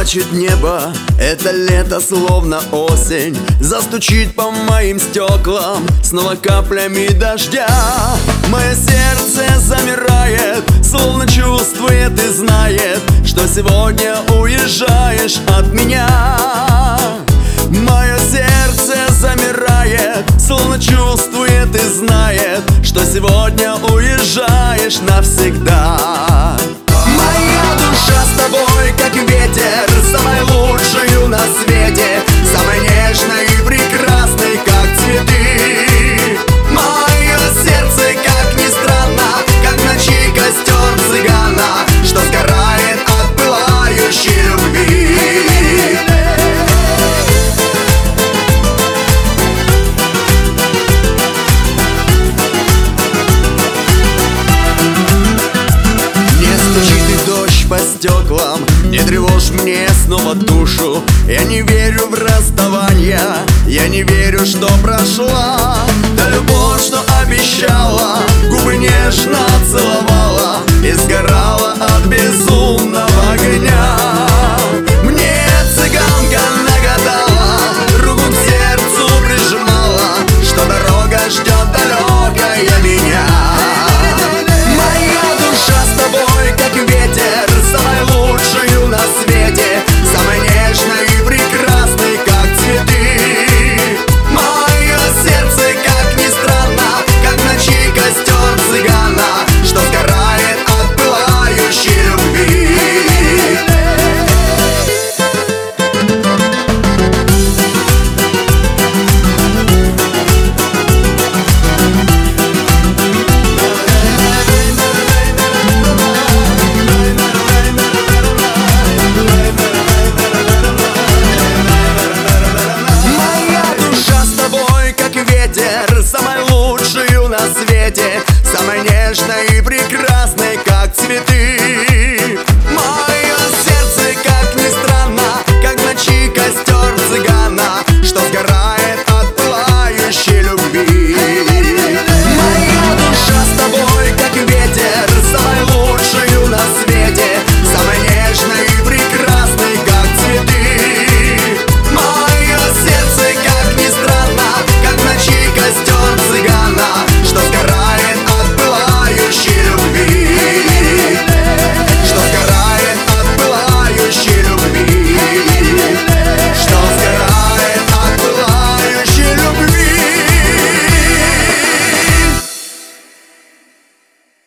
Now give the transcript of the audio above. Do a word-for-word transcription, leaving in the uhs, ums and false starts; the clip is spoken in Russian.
Заплачет небо, это лето словно осень, застучит по моим стеклам снова каплями дождя. Мое сердце замирает, словно чувствует и знает, что сегодня уезжаешь от меня. Мое сердце замирает, словно чувствует и знает, что сегодня уезжаешь навсегда. Моя душа с тобой, как ветер, самой лучшей на свете, самой нежной и прекрасной, как цветы. Мое сердце, как ни странно, как в ночи костер цыгана, что сгорает от пылающей любви. По стеклам, не тревожь мне снова душу. Я не верю в расставание, я не верю, что прошла та любовь, что обещала, губы нежно целовала и сгорала от безумия.